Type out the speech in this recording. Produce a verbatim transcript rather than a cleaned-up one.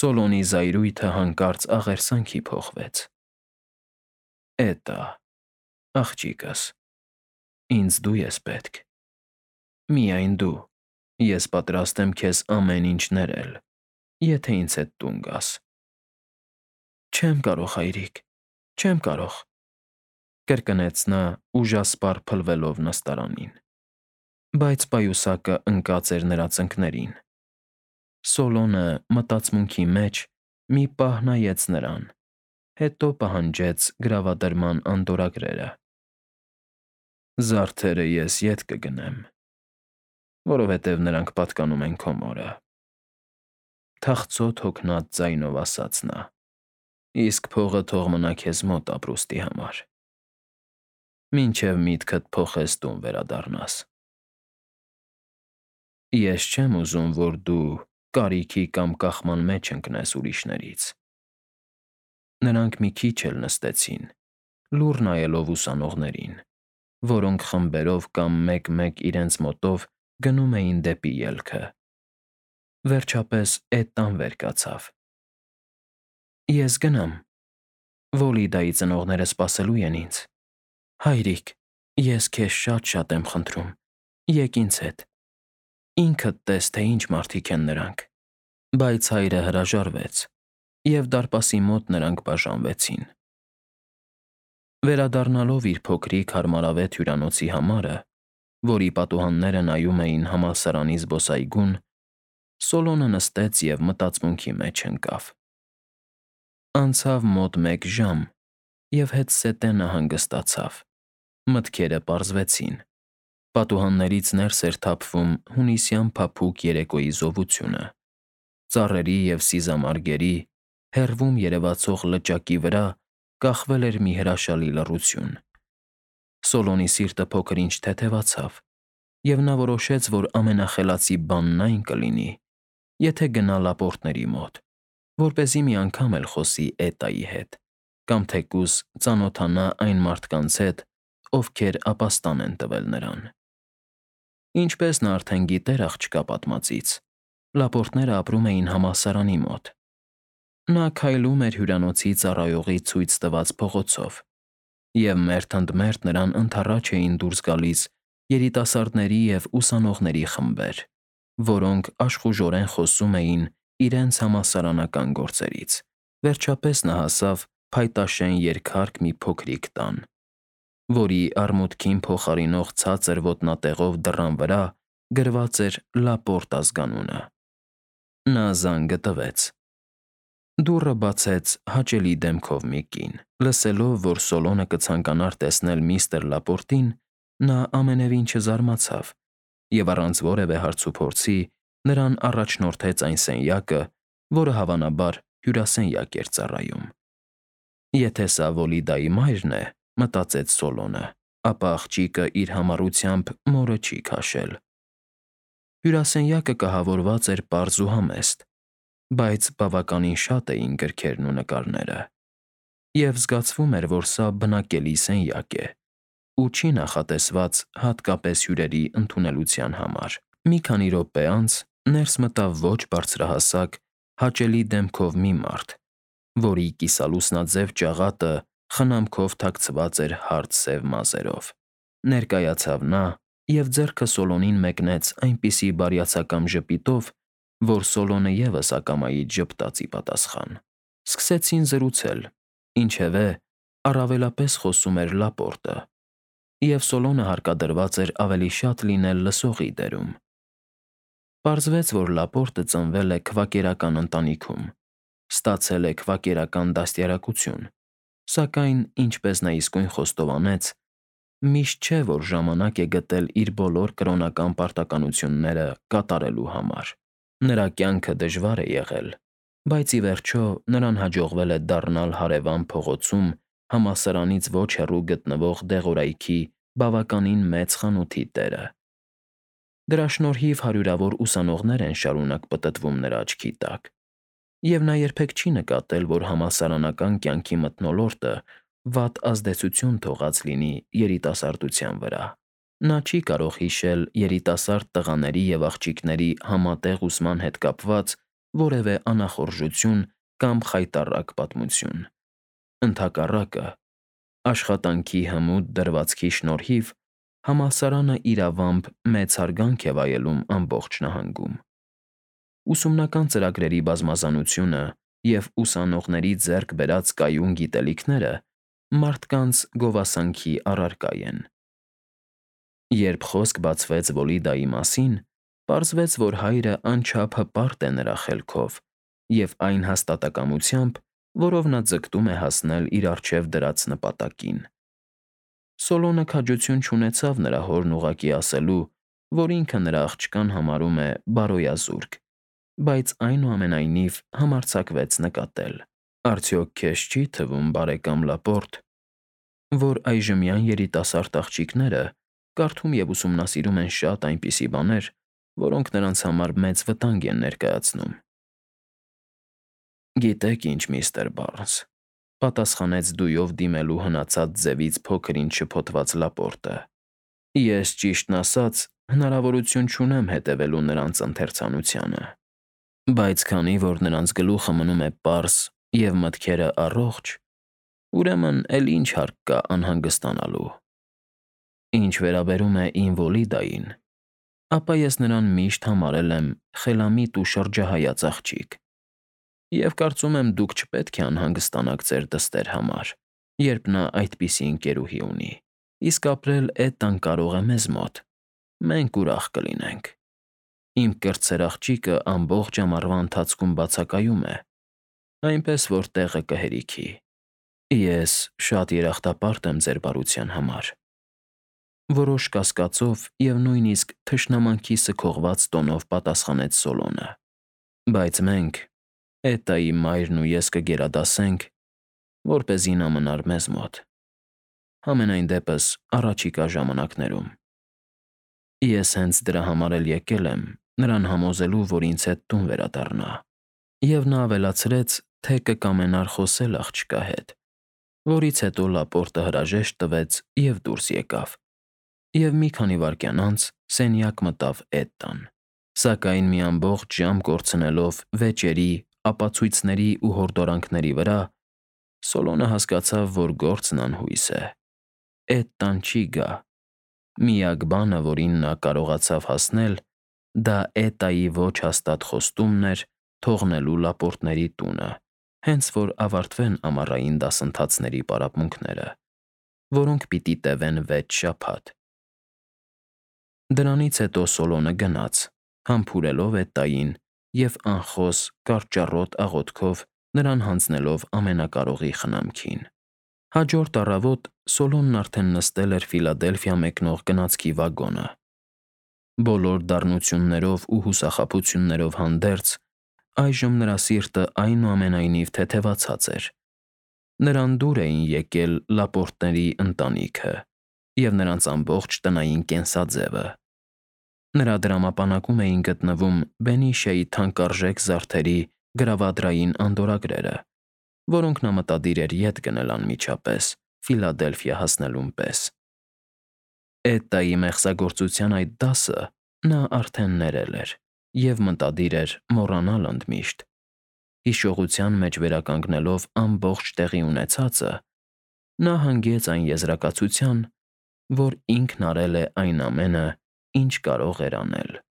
Սոլոնի զայրույթը հանկարծ աղերսանքի փոխվեց։ Էտա, աղջիկս, ինձ դու ես պետք։ Միայն դու։ Ես պատրաստ եմ քեզ ամեն ինչ ներել, եթե ինձ հետ տուն գաս։ Չեմ կարող, հայրիկ, չեմ կարող, կրկնեց նա ուժասպառ փլվելով նստարանին։ Բայց պայուսակը ընկած էր նրա ծնկներին։ Սոլոնը մտածմունքի մեջ մի պահ նայեց նրան, հետո պահանջեց գրավադրման անտորագրերը։ Զարդերը ես ետ կգնեմ, որովհետև նրանք պատկանում են քո մորը, թախծոտ հոգնած ձայնով ասաց նա, իսկ փողը թող մնա քեզ մոտ ապրուստի համար, մինչև միտքդ փոխես տուն վերադառնաս։ Ես չեմ ուզում, որ դու կարիքի կամ կախման մեջ ընկնես ուրիշներից։ Նրանք մի քիչ էլ նստեցին, լուռ նայելով ուսանողներին, որոնք խմբերով կամ մեկ֊մեկ իրենց մոտով գնում էին դեպի ելքը։ Վերջապես Էտան վեր կացավ։ Ես գնամ, Վոլիդայի ծնողները սպասելու են ինձ։ Հայրիկ, ես քեզ շատ-շատ եմ խնդրում, եկ ինձ հետ։ Ինքդ տես, թե ինչ մարդիկ են նրանք։ Բայց հայրը հրաժարվեց, և դարպասի մոտ նրանք բաժանվեցին։ Վերադառնալով իր փոքրիկ հարմարավետ հյուրանոցի համարը, որի պատուհանները նայում էին համալսարանի զբոսայգուն, Սոլոնը նստեց և մտածմունքի մեջ ընկավ։ Անցավ մոտ մեկ ժամ, և հետզհետե նա հանգստացավ, մտքերը պարզվեցին, պատուհաններից ներս էր թափվում հունիսյան փափուկ երեկոյի զովությունը, ծառերի և սիզամարգերի, հեռվում երևացող լճակի վրա կախվել էր մի հրաշալի լռություն։ Սոլոնի սիրտը փոքր-ինչ թեթևացավ, և նա որոշեց, որ ամենախելացի բանն այն կլինի, եթե գնա Լապորտների մոտ, որպեսզի մի անգամ էլ խոսի Էտայի հետ, կամ թեկուզ ծանոթանա այն մարդկանց հետ, ովքեր ապաստան են տվել նրան։ Ինչպես նա արդեն գիտեր աղջկա պատմածից, Լապորտները ապրում էին համալսարանի մոտ։ Նա քայլում էր հյուրանոցի ծառայողի ցույց տված փողոցով, և մերթ ընդ մերթ նրան ընդառաջ էին դուրս գալիս երիտասարդների և ուսանողների խմբեր, որոնք աշխուժորեն խոսում էին իրենց համալսարանական գործերից։ Վերջապես նա հասավ փայտաշեն երկհարկ մի փոքրիկ տան, որի արմուտքին փոխարինող ցածր ոտնատեղով դռան վրա գրված էր Լապորտ ազգանունը։ Նա զանգը տվեց։ Դուռը բացեց հաճելի դեմքով մի կին։ Լսելով, որ Սոլոնը կցանկանար տեսնել միստր Լապորտին, նա ամենևին չզարմացավ և առանց որևէ հարցուփորձի նրան առաջնորդեց այն սենյակը, որը հավանաբար հյուրասենյակ էր ծառայում։ Եթե սա Վոլիդայի մայրն է, մտածեց Սոլոնը, ապա աղջիկը իր համառությամբ մորը չի քաշել։ Հյուրասենյակը կահավորված էր պարզ ու համեստ, բայց բավականին շատ էին գրքերն ու նկարները, և զգացվում էր, որ սա բնակելի սենյակ է ու չի նախատեսված հատկապես հյուրերի ընդունելության համար։ Մի քանի րոպե անց ներս մտավ ոչ բարձրահասակ, հաճելի դեմքով մի մարդ, որի կիսալուսնաձև ճաղատը խնամքով թաքցված էր հարթ սև մազերով։ Ներկայացավ նա և ձեռքը Սոլոնին մեկնեց այնպիսի բարյացակամ ժպիտով, որ Սոլոնը ևս ակամայից ժպտաց ի պատասխան։ Սկսեցին զրուցել, ինչևէ, առավելապես խոսում էր Լապորտը, և Սոլոնը հարկադրված էր ավելի շատ լինել լսողի դերում։ Պարզվեց, որ Լապորտը ծնվել է քվակերական ընտանիքում, ստացել է քվակերական դաստիարակություն, սակայն, ինչպես նա իսկույն խոստովանեց, միշտ չէ, որ ժամանակ է գտել իր բոլոր կրոնական պարտականությունները կատարելու համար։ Նրա կյանքը դժվար է եղել, բայց ի վերջո նրան հաջողվել է դառնալ հարևան փողոցում համալսարանից ոչ հեռու գտնվող դեղորայքի բավականին մեծ խանութի տերը։ Դրա շնորհիվ հարյուրավոր ուսանողներ են շարունակ պտտվում նրա աչքի տակ, և նա երբեք չի նկատել, որ համալսարանական կյանքի մթնոլորտը վատ ազդեցություն թողած լինի երիտասարդության վրա։ Նա չի կարող հիշել երիտասարդ տղաների և աղջիկների համատեղ ուսման հետ կապված որևէ անախորժություն կամ խայտառակ պատմություն։ Ընդհակառակը, աշխատանքի հմուտ դրվածքի շնորհիվ համալսարանը իրավամբ մեծ հարգանք է վայելում ամբողջ նահանգում։ Ուսումնական ծրագրերի բազմազանությունը և ուսանողների ձեռք բերած կայուն գիտելիքները մարդկանց գովասանքի առարկա են։ Երբ խոսք բացվեց Վոլիդայի մասին, պարզվեց, որ հայրը անչափ հպարտ է նրա խելքով և այն հաստատակամությամբ, որով նա ձգտում է հասնել իր առջև դրած նպատակին։ Սոլոնը քաջություն չունեցավ նրա հորն ուղղակի ասելու, որ ինքը նրա աղջկան համարում է բարոյազուրկ, բայց այնուամենայնիվ համարձակվեց նկատել. «Արդյոք քեզ չի թվում, բարեկամ Լապորտ, որ այժմյան երիտասարդ աղջիկները կարդում և ուսումնասիրում են շատ այնպիսի բաներ, որոնք նրանց համար մեծ վտանգ են ներկայացնում»։ «Գիտեք ինչ, միստր Բարնս,֊ պատասխանեց դույով դիմելու հնացած ձևից փոքր-ինչ շփոթված Լապորտը,֊ ես, ճիշտն ասած, հնարավորություն չունեմ հետևելու նրանց ընթերցանությանը, բայց քանի որ նրանց գլուխը մնում է պարզ և մտքերը առողջ, ուրեմն էլ ինչ հարկ կա անհանգստանալու։ Ինչ վերաբերում է իմ Վոլիդային, ապա ես նրան միշտ համարել եմ խելամիտ ու շրջահայաց աղջիկ, և կարծում եմ դուք չպետք է անհանգստանաք ձեր դստեր համար, երբ նա այդպիսի ընկերուհի ունի, իսկ ապրել Էտան կարող է մեզ մոտ, մենք ուրախ կլինենք։ Իմ կրտսեր աղջիկը ամբողջ ամառվա ընթացքում բացակայում է, այնպես որ տեղը կհերիքի։ Ես շատ երախտապարտ եմ ձեր բարության համար», որոշ կասկածով և նույնիսկ թշնամանքի սգողված տոնով պատասխանեց Սոլոնը, «բայց մենք, Էտայի մայրն ու ես կգերադասենք, որպեսզի նա մնար մեզ մոտ, համենայն դեպս առաջիկա ժամանակներում։ Ես հենց դրա համար էլ եկել եմ նրան համոզելու, որ ինձ հետ տուն վերադառնա»։ Եվ նա ավելացրեց, թե կկամենար խոսել աղջկա հետ, որից հետո Լապորտը հրաժեշտ տվեց և դուրս եկավ, և մի քանի վայրկյան անց սենյակ մտավ Էտտան, սակայն մի ամբողջ ժամ կորցնելով վեճերի, ապացույցների ու հորդորանքների վրա, Սոլոնը հասկացավ, որ գործն անհույս է։ Էտտան չի գա։ Միակ բանը, որին նա կարողացավ հասնել, դա Էտայի ոչ հաստատ խոստումն էր թողնելու Լապորտների տունը, հենց որ ավարտվեն ամառային դասընթացների պարապմունքները, որոնք պիտի տևեն վեց շաբաթ։ Դրանից հետո Սոլոնը գնաց, համբուրելով Էտային և անխոս կարճառոտ աղոթքով նրան հանձնելով ամենակարողի խնամքին։ Հաջորդ առավոտ Սոլոնն արդեն նստել էր Ֆիլադելֆիա մեկնող գնացքի վագոնը։ Բոլոր դառնություններով ու հուսախաբություններով հանդերձ, այժմ նրա սիրտը այնուամենայնիվ թեթևացած էր։ Նրան դուր էին եկել Լապորտների ընտանիքը և նրանց ամբողջ տնային կենսաձևը։ Նրա դրամապանակում էին գտնվում Բենիշեի թանկարժեք զարդերի գրավադրային անդորրագրերը, որոնք նա մտադիր էր ետ գնել անմիջապես Ֆիլադելֆիա հասնելուն պես։ Էտայի մեղսագործության այդ դասը նա արդեն ներել էր և մտադիր էր մոռանալ ընդմիշտ։ Հիշողության մեջ վերականգնելով ամբողջ տեղի ունեցածը, նա հանգեց այն եզրակացության, որ ինքն արել է այն ամենը, ինչ կարող էր անել։